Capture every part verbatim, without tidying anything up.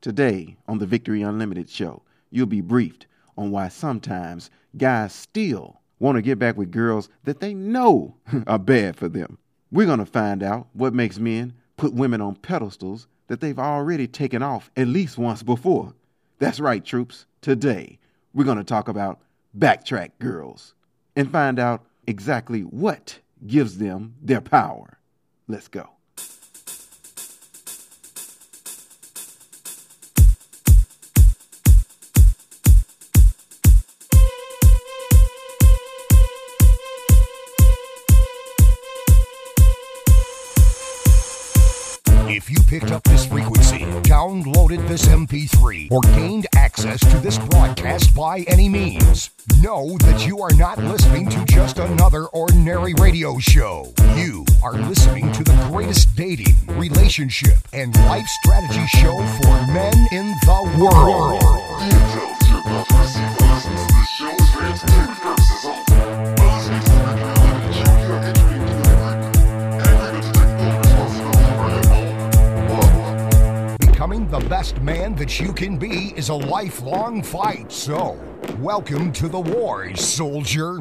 Today on the Victory Unlimited show, you'll be briefed on why sometimes guys still want to get back with girls that they know are bad for them. We're going to find out what makes men put women on pedestals that they've already taken off at least once before. That's right, troops. Today, we're going to talk about backtrack girls and find out exactly what gives them their power. Let's go. If you picked up this frequency, downloaded this M P three, or gained access to this broadcast by any means, know that you are not listening to just another ordinary radio show. You are listening to the greatest dating, relationship, and life strategy show for men in the world. The intel you're about to receive while listening to this show is for entertainment purposes only. By listening to the Victory Unlimited show, you are entering into an agreement. An agreement to take full responsibility for your own. Becoming the best man that you can be is a lifelong fight. So, welcome to the wars, soldier.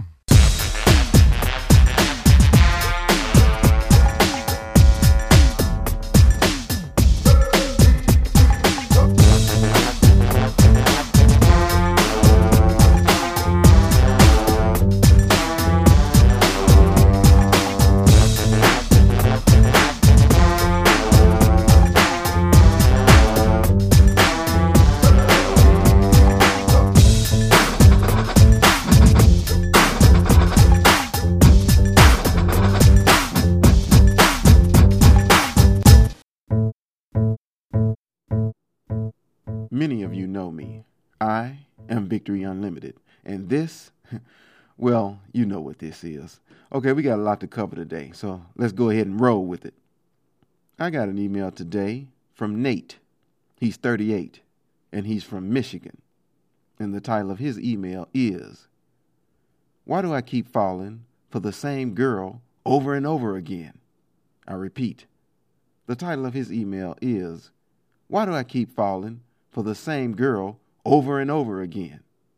Many of you know me. I am Victory Unlimited. And this, well, you know what this is. Okay, we got a lot to cover today, so let's go ahead and roll with it. I got an email today from Nate. He's thirty-eight, and he's from Michigan. And the title of his email is, "Why do I keep falling for the same girl over and over again?" I repeat, the title of his email is, "Why do I keep falling for the same girl over and over again?"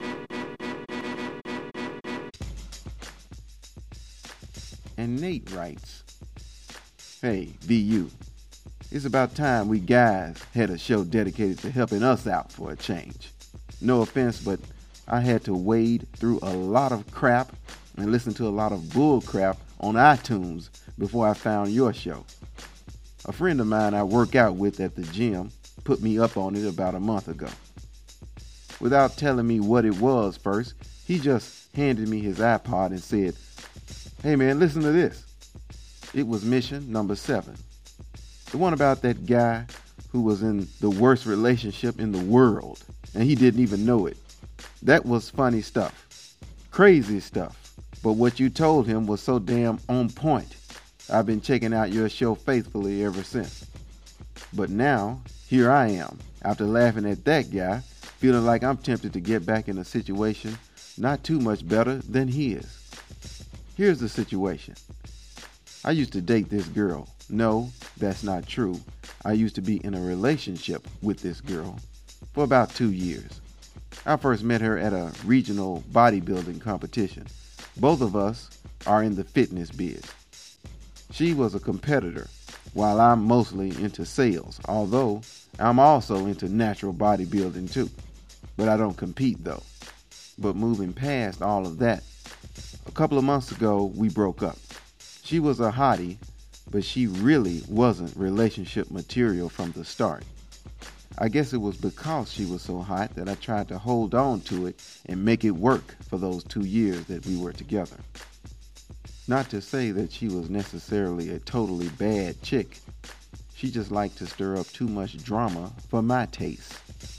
And Nate writes, "Hey, V U, it's about time we guys had a show dedicated to helping us out for a change. No offense, but I had to wade through a lot of crap and listen to a lot of bull crap on iTunes before I found your show. A friend of mine I work out with at the gym put me up on it about a month ago. Without telling me what it was first, he just handed me his iPod and said, 'Hey man, listen to this.' It was mission number seven. The one about that guy who was in the worst relationship in the world, and he didn't even know it. That was funny stuff. Crazy stuff. But what you told him was so damn on point. I've been checking out your show faithfully ever since. But now, here I am, after laughing at that guy, feeling like I'm tempted to get back in a situation not too much better than his. Here's the situation. I used to date this girl. No, that's not true. I used to be in a relationship with this girl for about two years. I first met her at a regional bodybuilding competition. Both of us are in the fitness biz. She was a competitor, while I'm mostly into sales, although I'm also into natural bodybuilding too. But I don't compete though. But moving past all of that, a couple of months ago we broke up. She was a hottie, but she really wasn't relationship material from the start. I guess it was because she was so hot that I tried to hold on to it and make it work for those two years that we were together. Not to say that she was necessarily a totally bad chick. She just liked to stir up too much drama for my taste.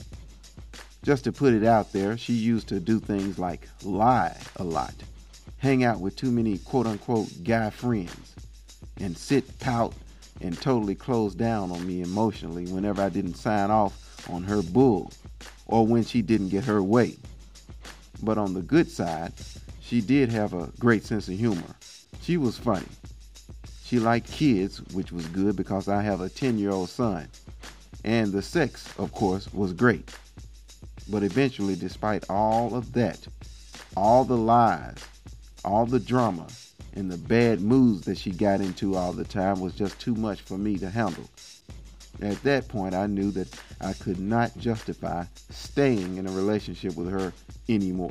Just to put it out there, she used to do things like lie a lot, hang out with too many quote-unquote guy friends, and sit, pout, and totally close down on me emotionally whenever I didn't sign off on her bull or when she didn't get her way. But on the good side, she did have a great sense of humor. She was funny. She liked kids, which was good because I have a ten-year-old son. And the sex, of course, was great. But eventually, despite all of that, all the lies, all the drama, and the bad moods that she got into all the time was just too much for me to handle. At that point, I knew that I could not justify staying in a relationship with her anymore.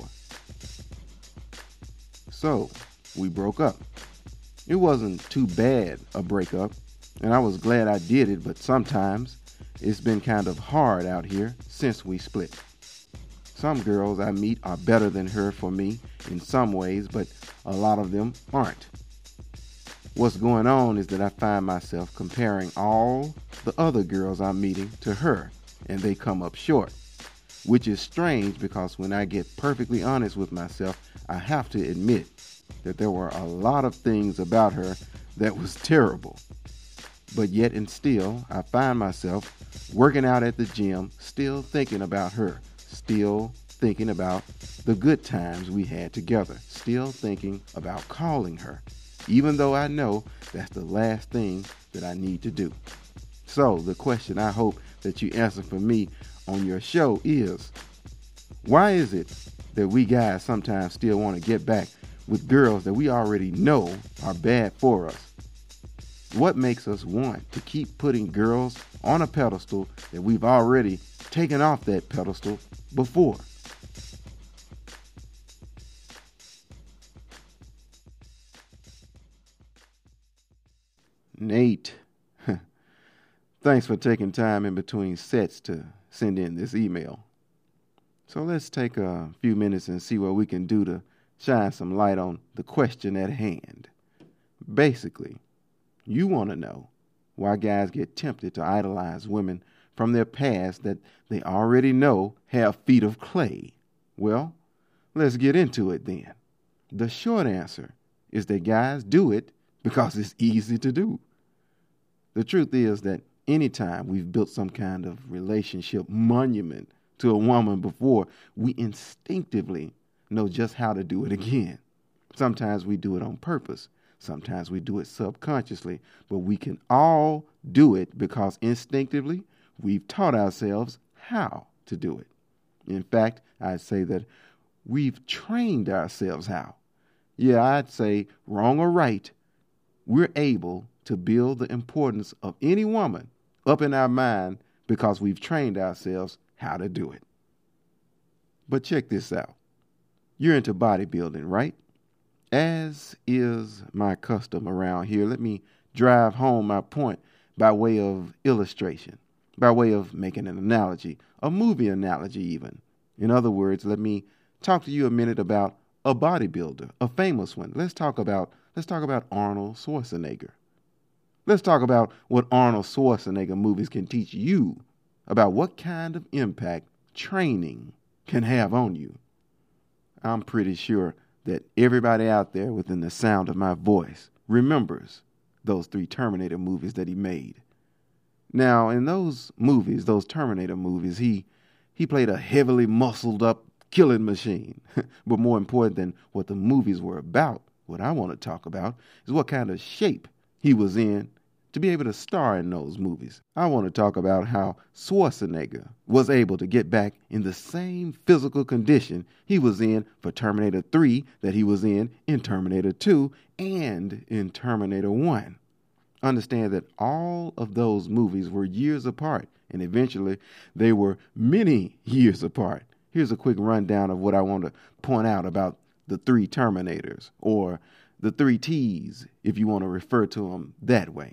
So, we broke up. It wasn't too bad a breakup, and I was glad I did it, but sometimes it's been kind of hard out here since we split. Some girls I meet are better than her for me in some ways, but a lot of them aren't. What's going on is that I find myself comparing all the other girls I'm meeting to her, and they come up short, which is strange because when I get perfectly honest with myself, I have to admit that there were a lot of things about her that was terrible. But yet and still, I find myself working out at the gym, still thinking about her, still thinking about the good times we had together, still thinking about calling her, even though I know that's the last thing that I need to do. So the question I hope that you answer for me on your show is, why is it that we guys sometimes still want to get back with girls that we already know are bad for us? What makes us want to keep putting girls on a pedestal that we've already taken off that pedestal before? Nate, thanks for taking time in between sets to send in this email. So let's take a few minutes and see what we can do to shine some light on the question at hand. Basically, you want to know why guys get tempted to idolize women from their past that they already know have feet of clay. Well, let's get into it then. The short answer is that guys do it because it's easy to do. The truth is that anytime we've built some kind of relationship monument to a woman before, we instinctively know just how to do it again. Sometimes we do it on purpose. Sometimes we do it subconsciously, but we can all do it because instinctively we've taught ourselves how to do it. In fact, I'd say that we've trained ourselves how. Yeah, I'd say, wrong or right, we're able to build the importance of any woman up in our mind because we've trained ourselves how to do it. But check this out. You're into bodybuilding, right? As is my custom around here, let me drive home my point by way of illustration, by way of making an analogy, a movie analogy even. In other words, let me talk to you a minute about a bodybuilder, a famous one. Let's talk about let's talk about Arnold Schwarzenegger. Let's talk about what Arnold Schwarzenegger movies can teach you about what kind of impact training can have on you. I'm pretty sure that everybody out there within the sound of my voice remembers those three Terminator movies that he made. Now, in those movies, those Terminator movies, he he played a heavily muscled up killing machine. But more important than what the movies were about, what I want to talk about is what kind of shape he was in to be able to star in those movies. I want to talk about how Schwarzenegger was able to get back in the same physical condition he was in for Terminator three that he was in in Terminator two and in Terminator one. Understand that all of those movies were years apart, and eventually they were many years apart. Here's a quick rundown of what I want to point out about the three Terminators, or the three T's, if you want to refer to them that way.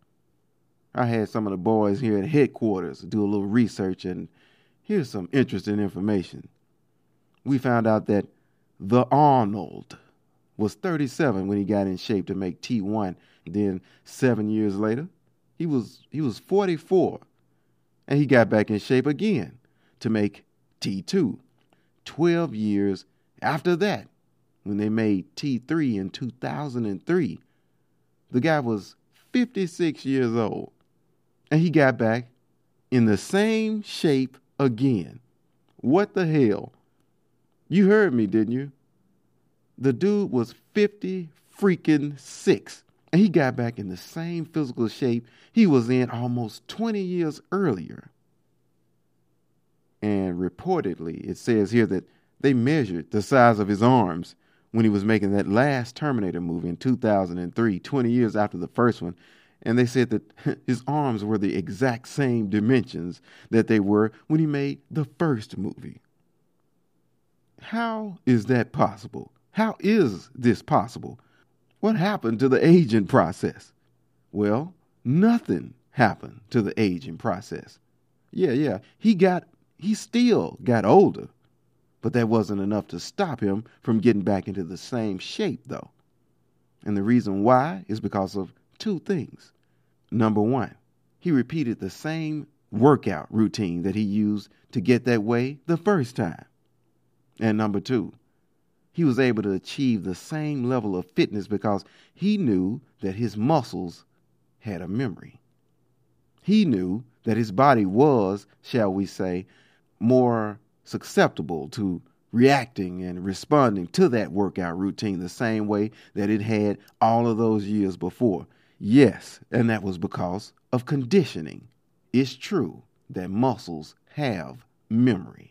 I had some of the boys here at headquarters do a little research, and here's some interesting information. We found out that the Arnold was thirty-seven when he got in shape to make T one. Then seven years later, he was he was forty-four, and he got back in shape again to make T two. Twelve years after that, when they made T three in two thousand three, the guy was fifty-six years old. And he got back in the same shape again. What the hell? You heard me, didn't you? The dude was fifty freaking six. And he got back in the same physical shape he was in almost twenty years earlier. And reportedly, it says here that they measured the size of his arms when he was making that last Terminator movie in two thousand three, twenty years after the first one. And they said that his arms were the exact same dimensions that they were when he made the first movie. How is that possible? How is this possible? What happened to the aging process? Well, nothing happened to the aging process. Yeah, yeah, he got, he still got older, but that wasn't enough to stop him from getting back into the same shape, though. And the reason why is because of two things. Number one, he repeated the same workout routine that he used to get that way the first time. And number two, he was able to achieve the same level of fitness because he knew that his muscles had a memory. He knew that his body was, shall we say, more susceptible to reacting and responding to that workout routine the same way that it had all of those years before. Yes, and that was because of conditioning. It's true that muscles have memory.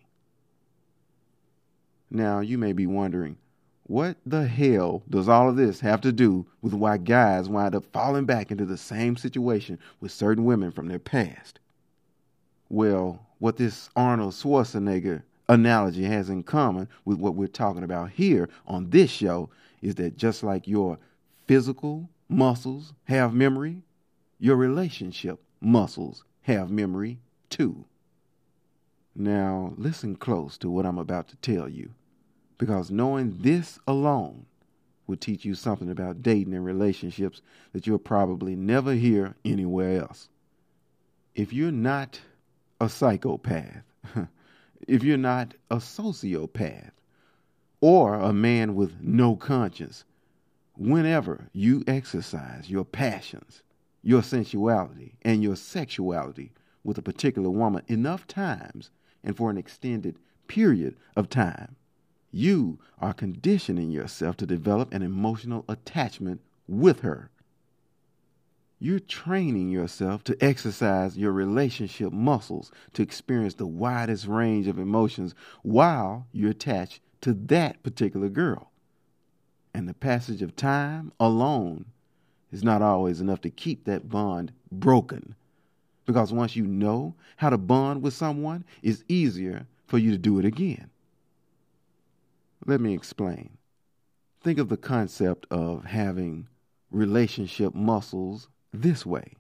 Now, you may be wondering, what the hell does all of this have to do with why guys wind up falling back into the same situation with certain women from their past? Well, what this Arnold Schwarzenegger analogy has in common with what we're talking about here on this show is that just like your physical muscles have memory, your relationship muscles have memory too. Now, listen close to what I'm about to tell you, because knowing this alone will teach you something about dating and relationships that you'll probably never hear anywhere else. If you're not a psychopath, if you're not a sociopath, or a man with no conscience, whenever you exercise your passions, your sensuality, and your sexuality with a particular woman enough times and for an extended period of time, you are conditioning yourself to develop an emotional attachment with her. You're training yourself to exercise your relationship muscles to experience the widest range of emotions while you're attached to that particular girl. And the passage of time alone is not always enough to keep that bond broken. Because once you know how to bond with someone, it's easier for you to do it again. Let me explain. Think of the concept of having relationship muscles this way.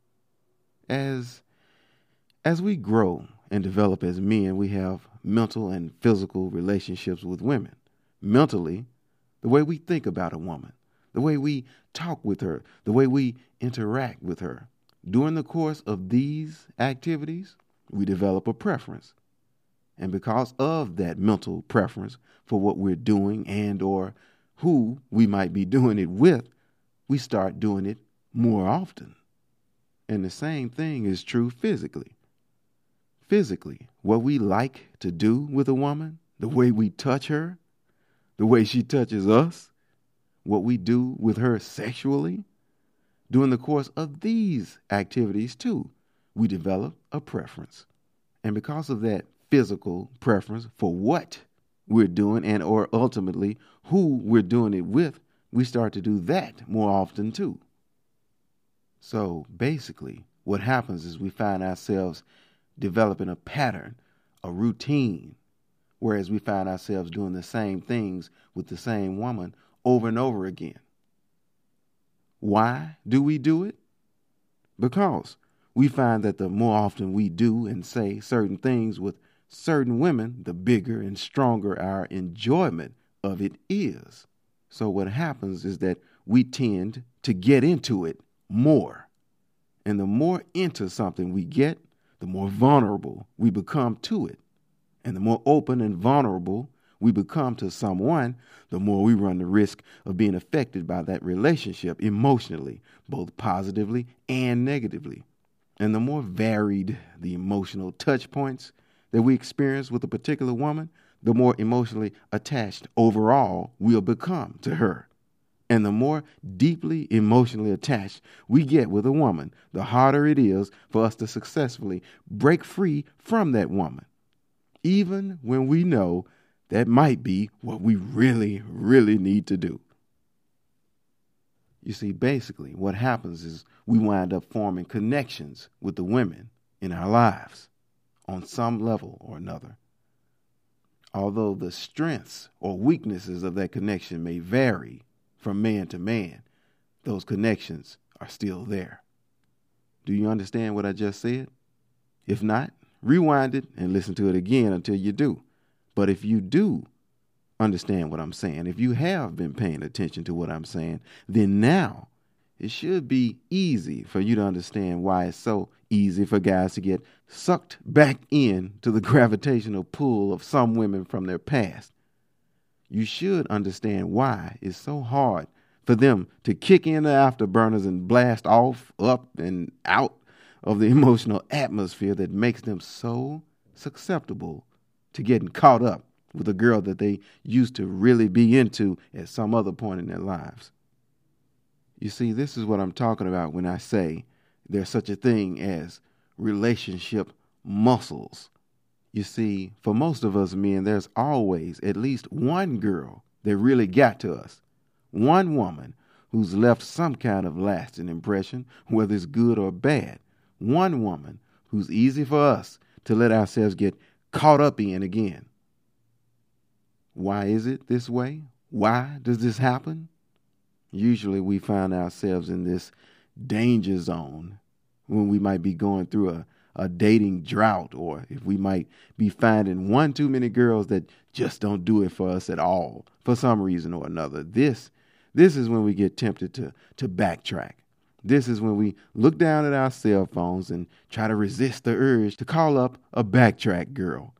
As, as we grow and develop as men, we have mental and physical relationships with women. Mentally, the way we think about a woman, the way we talk with her, the way we interact with her. During the course of these activities, we develop a preference. And because of that mental preference for what we're doing and or who we might be doing it with, we start doing it more often. And the same thing is true physically. Physically, what we like to do with a woman, the way we touch her, the way she touches us, what we do with her sexually, during the course of these activities too, we develop a preference. And because of that physical preference for what we're doing and or ultimately who we're doing it with, we start to do that more often too. So basically, what happens is we find ourselves developing a pattern, a routine, whereas we find ourselves doing the same things with the same woman over and over again. Why do we do it? Because we find that the more often we do and say certain things with certain women, the bigger and stronger our enjoyment of it is. So what happens is that we tend to get into it more. And the more into something we get, the more vulnerable we become to it. And the more open and vulnerable we become to someone, the more we run the risk of being affected by that relationship emotionally, both positively and negatively. And the more varied the emotional touch points that we experience with a particular woman, the more emotionally attached overall we'll become to her. And the more deeply emotionally attached we get with a woman, the harder it is for us to successfully break free from that woman, even when we know that might be what we really, really need to do. You see, basically what happens is we wind up forming connections with the women in our lives on some level or another. Although the strengths or weaknesses of that connection may vary from man to man, those connections are still there. Do you understand what I just said? If not, rewind it and listen to it again until you do. But if you do understand what I'm saying, if you have been paying attention to what I'm saying, then now it should be easy for you to understand why it's so easy for guys to get sucked back in to the gravitational pull of some women from their past. You should understand why it's so hard for them to kick in the afterburners and blast off, up, and out of the emotional atmosphere that makes them so susceptible to getting caught up with a girl that they used to really be into at some other point in their lives. You see, this is what I'm talking about when I say there's such a thing as relationship muscles. You see, for most of us men, there's always at least one girl that really got to us. One woman who's left some kind of lasting impression, whether it's good or bad. One woman who's easy for us to let ourselves get caught up in again. Why is it this way? Why does this happen? Usually we find ourselves in this danger zone when we might be going through a, a dating drought, or if we might be finding one too many girls that just don't do it for us at all for some reason or another. This, this is when we get tempted to, to backtrack. This is when we look down at our cell phones and try to resist the urge to call up a backtrack girl.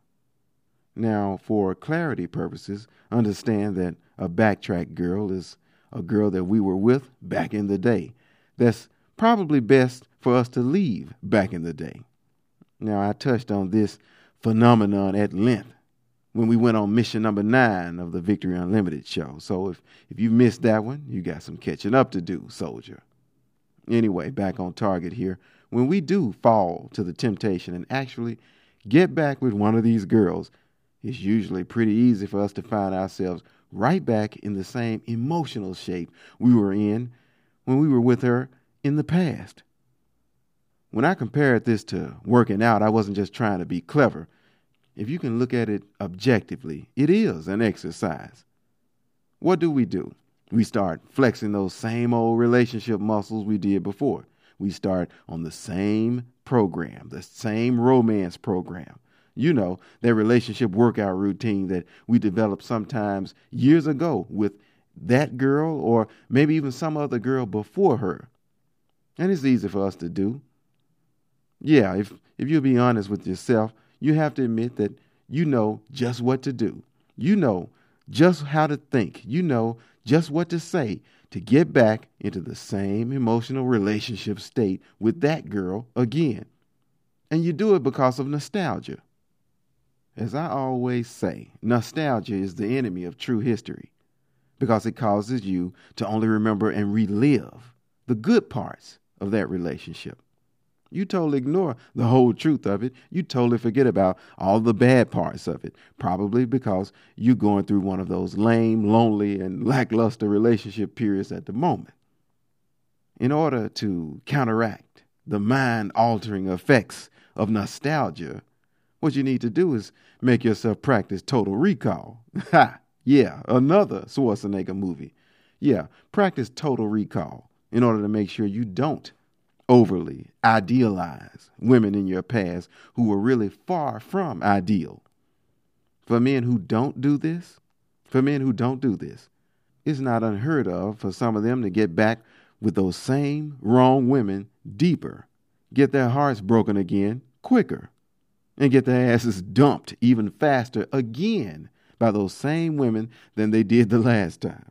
Now, for clarity purposes, understand that a backtrack girl is a girl that we were with back in the day. That's probably best for us to leave back in the day. Now, I touched on this phenomenon at length when we went on mission number nine of the Victory Unlimited show. So if, if you missed that one, you got some catching up to do, soldier. Anyway, back on target here. When we do fall to the temptation and actually get back with one of these girls, it's usually pretty easy for us to find ourselves right back in the same emotional shape we were in when we were with her in the past. When I compared this to working out, I wasn't just trying to be clever. If you can look at it objectively, it is an exercise. What do we do? We start flexing those same old relationship muscles we did before. We start on the same program, the same romance program. You know, that relationship workout routine that we developed sometimes years ago with that girl or maybe even some other girl before her. And it's easy for us to do. Yeah, if, if you'll be honest with yourself, you have to admit that you know just what to do. You know just how to think. You know just what to say to get back into the same emotional relationship state with that girl again. And you do it because of nostalgia. As I always say, nostalgia is the enemy of true history because it causes you to only remember and relive the good parts of that relationship. You totally ignore the whole truth of it. You totally forget about all the bad parts of it, probably because you're going through one of those lame, lonely, and lackluster relationship periods at the moment. In order to counteract the mind-altering effects of nostalgia, what you need to do is make yourself practice total recall. Ha! Yeah, another Schwarzenegger movie. Yeah, practice total recall in order to make sure you don't overly idealize women in your past who were really far from ideal. For men who don't do this, for men who don't do this, it's not unheard of for some of them to get back with those same wrong women deeper, get their hearts broken again quicker, and get their asses dumped even faster again by those same women than they did the last time.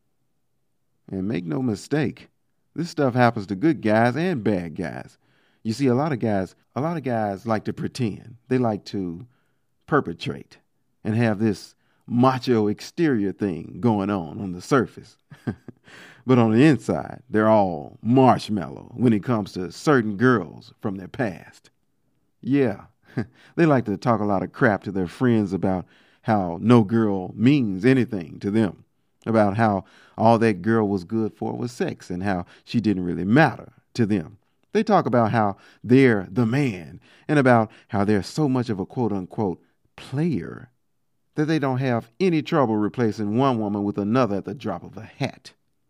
And make no mistake, this stuff happens to good guys and bad guys. You see, a lot of guys, a lot of guys like to pretend. They like to perpetrate and have this macho exterior thing going on on the surface. But on the inside, they're all marshmallow when it comes to certain girls from their past. Yeah, they like to talk a lot of crap to their friends about how no girl means anything to them, about how all that girl was good for was sex and how she didn't really matter to them. They talk about how they're the man and about how they're so much of a quote-unquote player that they don't have any trouble replacing one woman with another at the drop of a hat.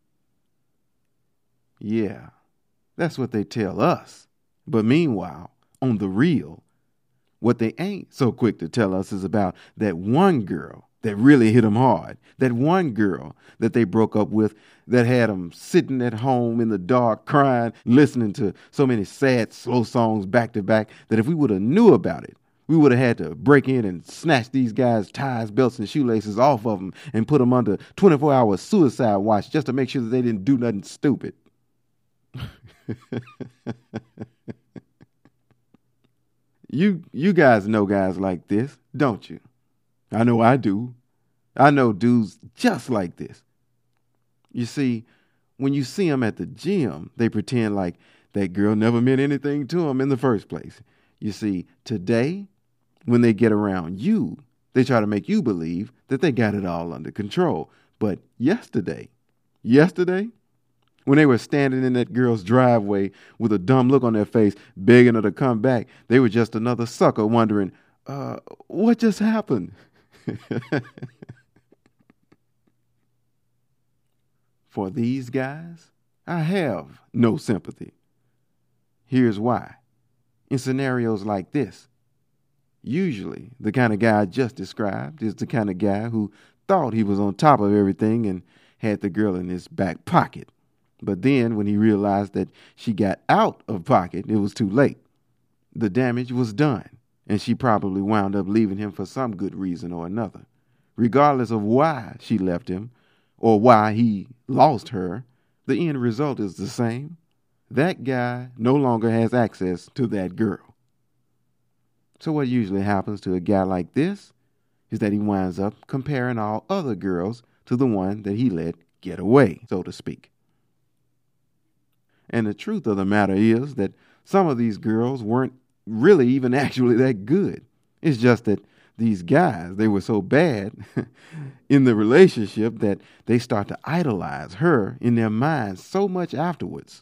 Yeah, that's what they tell us. But meanwhile, on the real, what they ain't so quick to tell us is about that one girl that really hit them hard, that one girl that they broke up with that had them sitting at home in the dark crying, listening to so many sad, slow songs back to back that if we would have knew about it, we would have had to break in and snatch these guys' ties, belts, and shoelaces off of them and put them under twenty-four hour suicide watch just to make sure that they didn't do nothing stupid. you you guys know guys like this, don't you? I know I do. I know dudes just like this. You see, when you see them at the gym, they pretend like that girl never meant anything to them in the first place. You see, today, when they get around you, they try to make you believe that they got it all under control. But yesterday, yesterday, when they were standing in that girl's driveway with a dumb look on their face, begging her to come back, they were just another sucker wondering, uh, what just happened? For these guys, I have no sympathy. Here's why. In scenarios like this, usually the kind of guy I just described is the kind of guy who thought he was on top of everything and had the girl in his back pocket. But then when he realized that she got out of pocket, it was too late. The damage was done, and she probably wound up leaving him for some good reason or another. Regardless of why she left him or why he lost her, the end result is the same. That guy no longer has access to that girl. So what usually happens to a guy like this is that he winds up comparing all other girls to the one that he let get away, so to speak. And the truth of the matter is that some of these girls weren't really even actually that good. It's just that these guys, they were so bad in the relationship that they start to idolize her in their minds so much afterwards.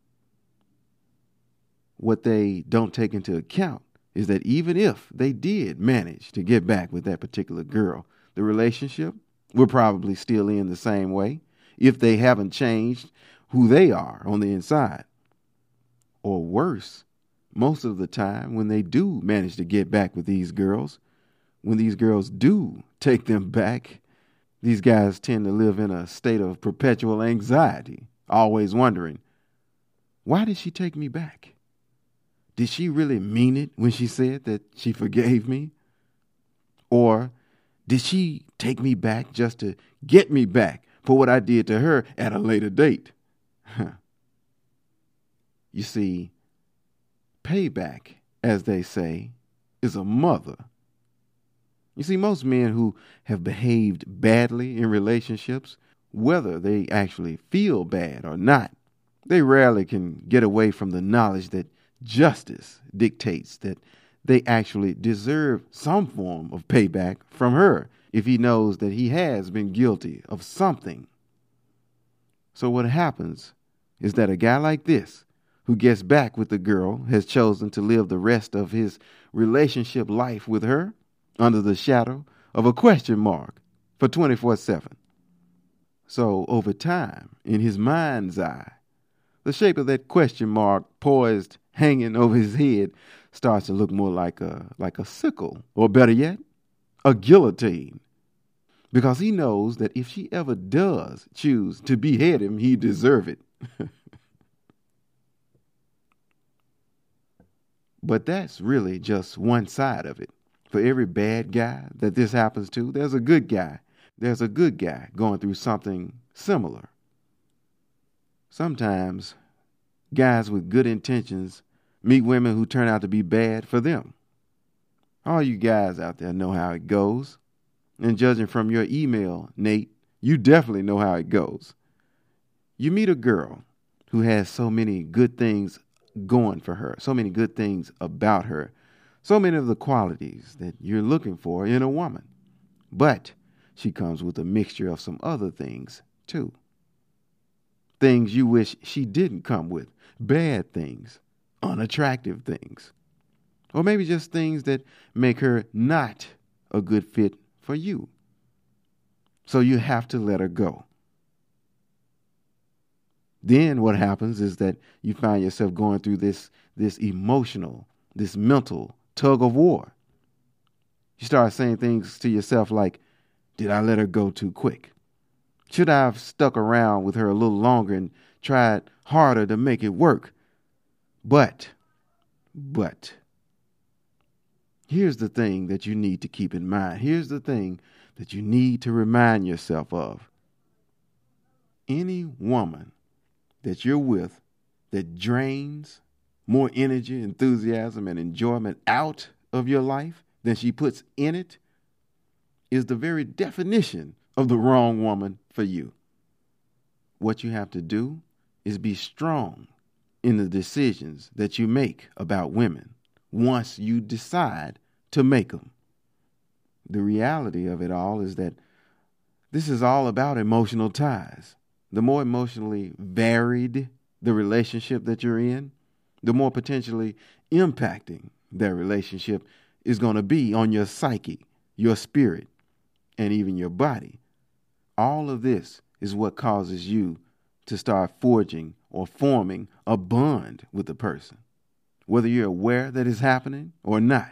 What they don't take into account is that even if they did manage to get back with that particular girl, the relationship will probably still end the same way if they haven't changed who they are on the inside. Or worse, most of the time when they do manage to get back with these girls, when these girls do take them back, these guys tend to live in a state of perpetual anxiety, always wondering, why did she take me back? Did she really mean it when she said that she forgave me? Or did she take me back just to get me back for what I did to her at a later date? Huh. You see, payback, as they say, is a mother. You see, most men who have behaved badly in relationships, whether they actually feel bad or not, they rarely can get away from the knowledge that justice dictates that they actually deserve some form of payback from her if he knows that he has been guilty of something. So what happens is that a guy like this, who gets back with the girl, has chosen to live the rest of his relationship life with her under the shadow of a question mark for twenty-four seven. So over time, in his mind's eye, the shape of that question mark poised, hanging over his head, starts to look more like a like a sickle, or better yet, a guillotine. Because he knows that if she ever does choose to behead him, he deserves it. But that's really just one side of it. For every bad guy that this happens to, there's a good guy. There's a good guy going through something similar. Sometimes guys with good intentions meet women who turn out to be bad for them. All you guys out there know how it goes. And judging from your email, Nate, you definitely know how it goes. You meet a girl who has so many good things going for her, so many good things about her, so many of the qualities that you're looking for in a woman. But she comes with a mixture of some other things, too. Things you wish she didn't come with. Bad things, unattractive things. Or maybe just things that make her not a good fit for you. So you have to let her go. Then what happens is that you find yourself going through this, this emotional, this mental tug of war. You start saying things to yourself like, did I let her go too quick? Should I have stuck around with her a little longer and tried harder to make it work? But, but, here's the thing that you need to keep in mind. Here's the thing that you need to remind yourself of. Any woman that you're with that drains more energy, enthusiasm, and enjoyment out of your life than she puts in it is the very definition of the wrong woman for you. What you have to do is be strong in the decisions that you make about women once you decide to make them. The reality of it all is that this is all about emotional ties. The more emotionally varied the relationship that you're in, the more potentially impacting that relationship is going to be on your psyche, your spirit, and even your body. All of this is what causes you to start forging or forming a bond with the person, whether you're aware that it's happening or not.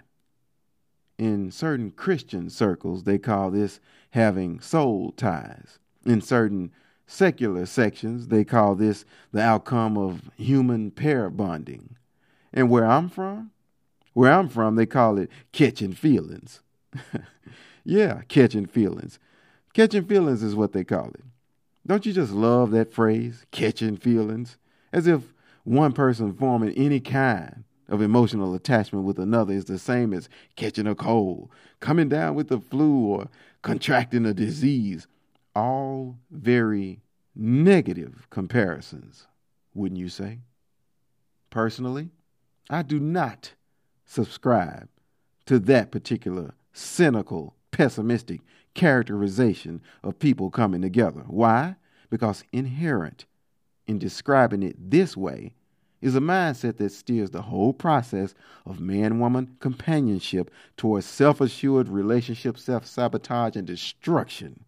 In certain Christian circles, they call this having soul ties. In certain secular sections, they call this the outcome of human pair bonding. And where I'm from, where I'm from, they call it catching feelings. Yeah, catching feelings. Catching feelings is what they call it. Don't you just love that phrase, catching feelings? As if one person forming any kind of emotional attachment with another is the same as catching a cold, coming down with the flu, or contracting a disease. All very negative comparisons, wouldn't you say? Personally, I do not subscribe to that particular cynical, pessimistic characterization of people coming together. Why? Because inherent in describing it this way is a mindset that steers the whole process of man-woman companionship towards self-assured relationship self-sabotage and destruction.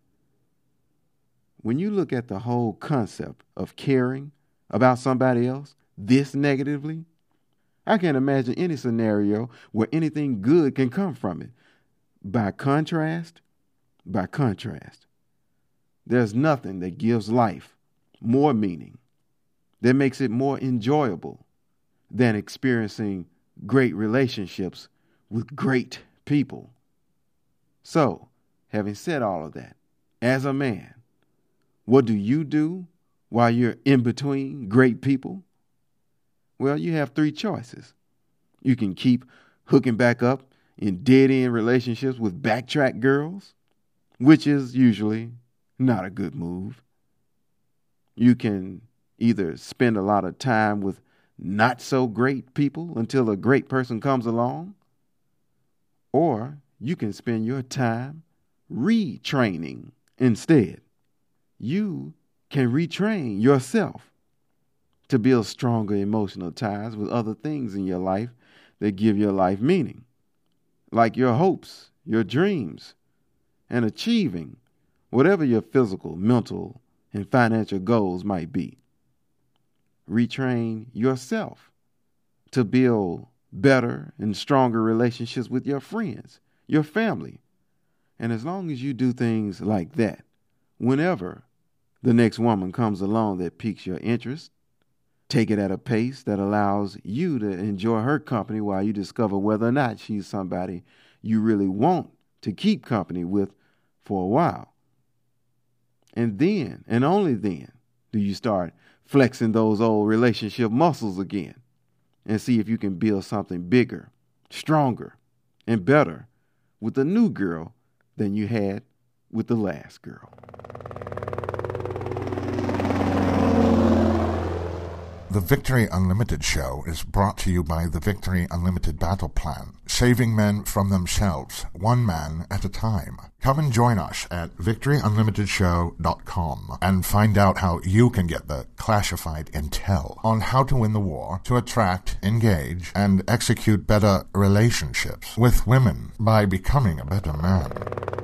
When you look at the whole concept of caring about somebody else this negatively, I can't imagine any scenario where anything good can come from it. By contrast, by contrast, there's nothing that gives life more meaning, that makes it more enjoyable than experiencing great relationships with great people. So, having said all of that, as a man, what do you do while you're in between great people? Well, you have three choices. You can keep hooking back up in dead-end relationships with backtrack girls, which is usually not a good move. You can either spend a lot of time with not so great people until a great person comes along, or you can spend your time retraining instead. You can retrain yourself to build stronger emotional ties with other things in your life that give your life meaning, like your hopes, your dreams, and achieving whatever your physical, mental, and financial goals might be. Retrain yourself to build better and stronger relationships with your friends, your family. And as long as you do things like that, whenever the next woman comes along that piques your interest, take it at a pace that allows you to enjoy her company while you discover whether or not she's somebody you really want to keep company with for a while. And then, and only then, do you start flexing those old relationship muscles again and see if you can build something bigger, stronger, and better with the new girl than you had with the last girl. The Victory Unlimited show is brought to you by the Victory Unlimited Battle Plan, saving men from themselves, one man at a time. Come and join us at victory unlimited show dot com and find out how you can get the classified intel on how to win the war, to attract, engage, and execute better relationships with women by becoming a better man.